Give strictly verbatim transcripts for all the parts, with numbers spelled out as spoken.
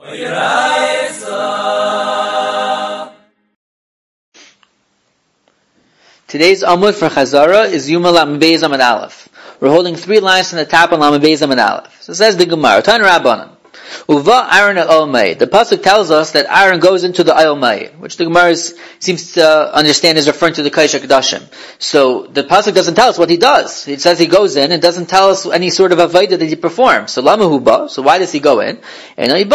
Today's Amud for Chazara is Yuma Lam Beis Amud Aleph. We're holding three lines from the top of Lam Beis Amud Aleph. So it says the Gemara, Tan Rabbanan. Uva Aaron al Olmei. The pasuk tells us that Aaron goes into the Olmei, which the Gemara is, seems to understand is referring to the Kodesh HaKodashim. So the pasuk doesn't tell us what he does. It says he goes in and doesn't tell us any sort of avodah that he performs. So lama huba. So why does he go in? And it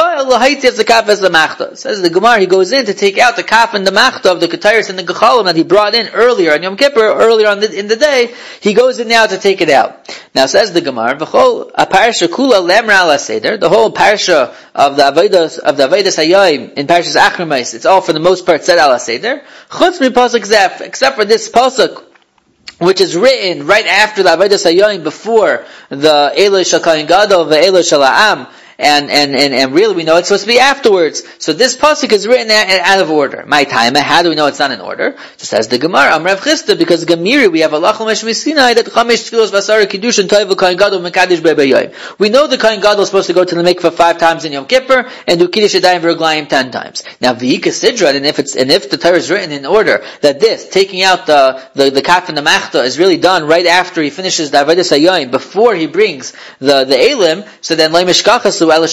says the Gemara he goes in to take out the kaf and the machta of the ketayros and the gechalim that he brought in earlier on Yom Kippur, earlier on the, in the day. He goes in now to take it out. Now says the Gemara, v'chol a parasha kula lemra ala seder. The whole parasha of the avodas of the avodas hayayim in Parashas Achromos, it's all for the most part said ala seder. Chutz mi pasuk zef, except for this pasuk, which is written right after the avodas hayayim, before the Eloi shel Kohen Gadol, the Eloi shel Ha'am. And, and, and, and really we know it's supposed to be afterwards. So this pasuk is written out of order. My time, how do we know it's not in order? So says the Gemara, Am Rav Chisda, because Gemiri, we have Allah Chumash Misinai, that Chamesh Tfilos Vasara Kiddushin Toivu Kohen Gadol Mekadosh Be'bayayim. We know the Kohen Gadol is supposed to go to the mikveh five times in Yom Kippur, and do Kiddush Yadayim V'Raglayim ten times. Now V'yika Sidra, and if it's, and if the Torah is written in order, that this, taking out the, the, the kaf and the machta is really done right after he finishes the Avodas Hayayim, before he brings the, the Elim, so then Leimish Kachasu, so we're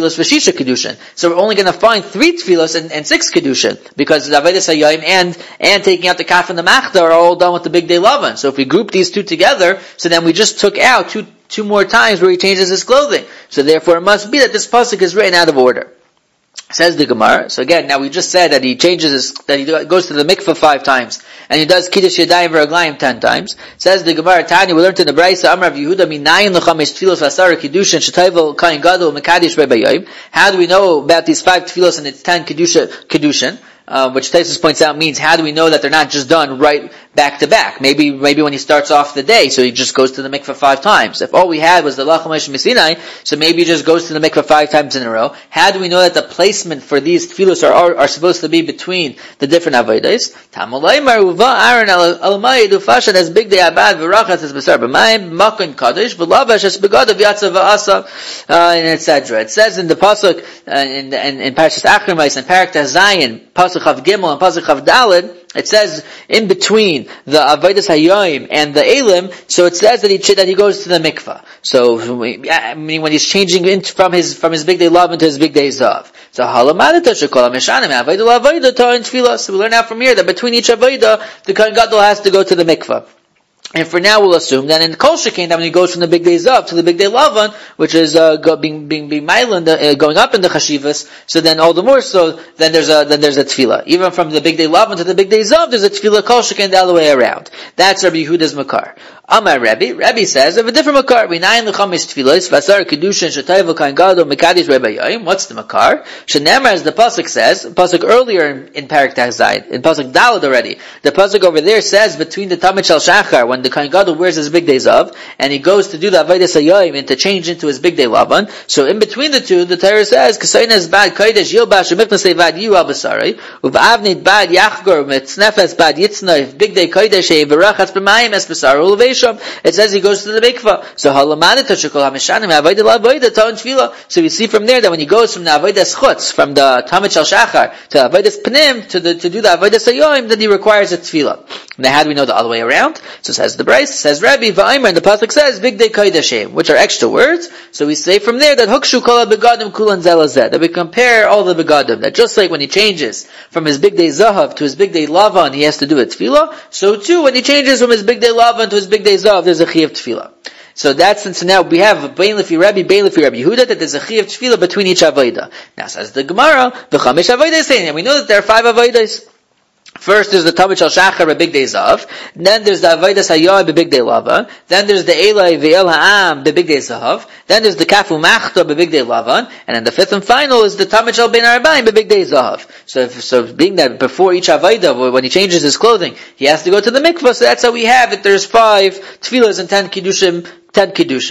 only going to find three tefillos and, and six kedushin, because the avodas hayayim and and taking out the kaf and the machta are all done with the big day lavan. So if we group these two together, so then we just took out two two more times where he changes his clothing. So therefore, it must be that this pasuk is written out of order. Says the Gemara. So again, now we just said that he changes his, that he goes to the mikveh five times, and he does kiddush yadayim v'raglayim ten times. Says the Gemara, Tanya, we learned in the Brayso, Amar Rav Yehuda, minayin l'chamesh tfilos v'asara kiddushin shetayvel kain gadol mekadosh be'bayayim. How do we know about these five tfilos and its ten kiddushin? Uh, which Taisus points out means, how do we know that they're not just done right back to back? Maybe, maybe when he starts off the day, so he just goes to the mikveh five times. If all we had was the Lach HaMesh Misinai, so maybe he just goes to the mikveh five times in a row. How do we know that the placement for these tefillos are, are, are supposed to be between the different avodas? Tamolay Maruva Aaron Al-Mayid Ufashan as big day abad v'rachat as besar b'mayim makon kadosh v'lavash as begadav yatsa v'asa, and et cetera. It says in the pasuk, uh, in, in, in Parashas Achromos and Parak Zayin, pasuk Chav Gimel and pasuk Chav Daled, it says in between the avodas hayayim and the elim, so it says that he that he goes to the mikvah. So I mean, when he's changing in from his from his big day lav into his big day zav. So halamadata shekol mishanim avodah avodah ta'in tefillah. So we learn out from here that between each avodah, the Kohen Gadol has to go to the mikvah. And for now, we'll assume that in the Kol Shekin, that when he goes from the big day Zav to the big day Lavan, which is uh, go, being being being Mailan, uh, going up in the Chashivas, so then all the more so, then there's a then there's a tefillah. Even from the big day Lavan to the big day Zav, there's a tefillah Kol Shekin the other way around. That's Rabbi Yehuda's makar. Amar Rabbi, Rabbi says of a different makar. Minayin l'chamis tefillos vasar kedushin shetayv kain gadol mekadosh be'bayayim. What's the makar? Shenemar, as the pasuk says, pasuk earlier in, in Parak Zayin, in pasuk Daled already. The pasuk over there says between the Tamid Shel Shachar, when the Kohen Gadol wears his big days of, and he goes to do the avodas hayayim and to change into his big day lavan. So in between the two, the Torah says, "Kasaynas bad kodesh yilbash u'mifnasei bad yu abasari u'v'avnit bad yachgor mitznefes bad yitznoif big day kodesh yevarachas b'mayim es basar u'levesham." It says he goes to the mikvah. So halamadita shekol hamishanim avodah la'avodah ta'on tefillah. So we see from there that when he goes from the avodas chutz, from the Tamid Shel Shachar to the avodas pnim, to the to do the avodas hayayim, then he requires a tefillah. Now how do we know the other way around? So it says the Bryce, says Rabbi V'Aimer, and the pasuk says big day kodeshim, which are extra words. So we say from there that hukshu kol begadim kulan zelazeh, that we compare all the begadim, that just like when he changes from his big day zahav to his big day lavan, he has to do a tefillah. So too, when he changes from his big day lavan to his big day zahav, there's a chiyuv tefillah. So that's, since now we have Bein Lefi Rabbi, Bein Lefi Rabbi Yehuda, that there's a chiyuv tefillah between each avodah. Now says the Gemara, v'chamesh avodas saying, and we know that there are five avodas. First there's the Tamid Shel Shachar b'Big Day Zav. Then there's the Avodas Hayayim b'Big Day Lavan. Then there's the Eloi V'El Ha'am b'Big Day Zav. Then there's the Kafu Machta b'Big Day Lavan. And then the fifth and final is the Tamid Shel Ben Arbaim b'Big Day Zav. So, if, so being that before each Avodah, when he changes his clothing, he has to go to the mikvah. So that's how we have it. There's five tefillas and ten kiddushin, ten kiddushin.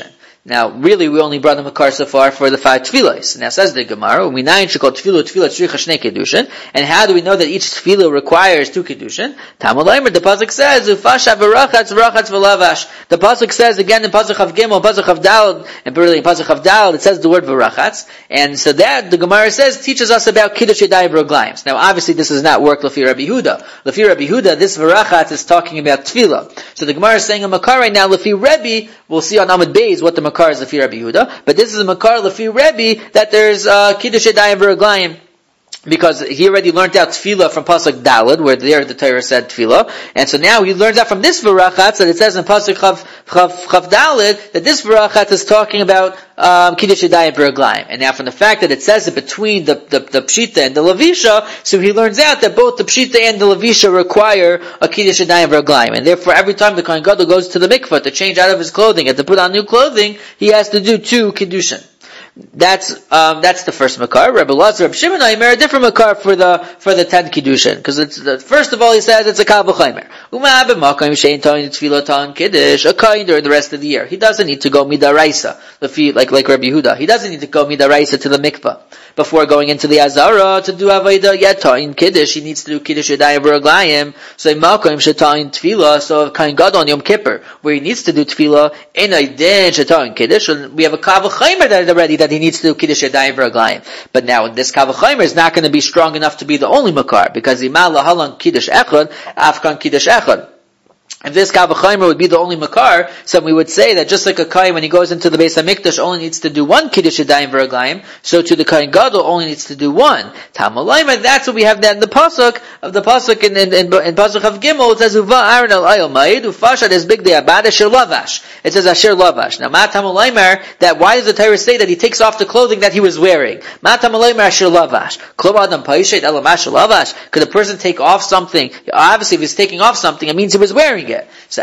Now, really, we only brought the makar so far for the five tefillos. Now, says the Gemara, we nine should call tefillah tefillah tzricha shnei kedushin. And how do we know that each tefillah requires two kedushin? Tamalaimer, the pasuk says, ufasha v'rachatz v'rachatz v'lavash. The pasuk says again in pasuk of Gimel, pasuk of Daled, and really in pasuk of Daled, it says the word v'rachatz. And so that the Gemara says teaches us about kiddush yadayim v'raglayim. Now, obviously, this does not work lefi Rabbi Yehuda. Lefi Rabbi Yehuda, this v'rachatz is talking about tefillah. So the Gemara is saying a makar right now lefi Rebbe. We'll see on Amud Beis what the makar is lefi Rabbi Yehuda, but this is a makar lefi Rebbe that there's uh, kiddush yadayim v'raglayim. Because he already learned out tefillah from pasuk Daled, where there the Torah said tefillah, and so now he learns out from this v'rachatz that it says in pasuk Chav, Chav, Chav Daled that this v'rachatz is talking about um, kiddush yadayim v'raglayim. And now from the fact that it says it between the, the, the pshita and the levisha, so he learns out that both the pshita and the levisha require a kiddush yadayim v'raglayim. And therefore, every time the kohen gadol goes to the mikvah to change out of his clothing and to put on new clothing, he has to do two kiddushin. That's um, that's the first makar. Rabbi Lazar, Rabbi Shimon Aimer, a different makar for the for the ten kiddushin, because it's the, first of all he says it's a kal v'chaymer. Uma b'makom shein ta'in tefillah ta'in kiddush a kain during the rest of the year. He doesn't need to go midaraisa, like like Rabbi Yehuda. He doesn't need to go midaraisa to the mikvah before going into the azara to do avodah yet ta'in kiddush. He needs to do kiddush yadayim v'raglayim. So makom sheta'in tefillah. So kain gadol on Yom Kippur, where he needs to do tefillah in a din sheta'in kiddush. We have a kal v'chaymer that already that he needs to do kiddush yadayim v'raglayim. But now this kal v'chaymer is not going to be strong enough to be the only makar, because imal lahalan kiddush echad afkan kiddush echad. If this kal v'chaymer would be the only makar, so we would say that just like a kohen when he goes into the Beis HaMikdash only needs to do one kiddush yadayim v'raglayim, so to the kohen gadol only needs to do one. Tamalayim, that's what we have that in the pasuk of the pasuk in in, in, in pasuk of Gimel. It says uva Aaron al ayil ma'id ufashad es bigdei abad asher lavash. It says asher lavash. Now ma tamalayim, that why does the Torah say that he takes off the clothing that he was wearing? Ma tamalayim asher lavash. Kol adam paishet elam asher lavash. Could a person take off something? Obviously, if he's taking off something, it means he was wearing it. So,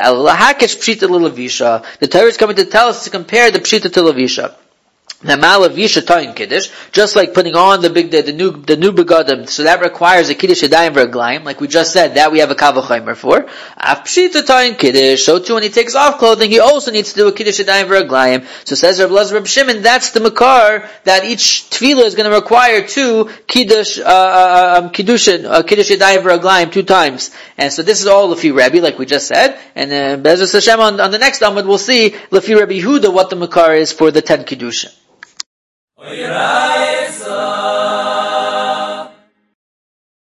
the Torah is coming to tell us to compare the pshita to levisha. Now, malavisha ta'in kiddush, just like putting on the big, the, the new, the new begadim, so that requires a kiddush yadayim v'raglayim, like we just said, that we have a kal v'chaymer for. Af pshita ta'in kiddush, so too when he takes off clothing, he also needs to do a kiddush yadayim v'raglayim. So says Rabbi Lazar, Rabbi Shimon, that's the makar, that each tefillah is going to require two kiddush, uh, uh, um, kiddushin, uh, kiddush yadayim v'raglayim two times. And so this is all lefi Rabbi, like we just said, and, uh, Be'ezus Hashem on, on the next Amud, we'll see lefi Rabbi Yehuda what the makar is for the ten kiddushin. Oy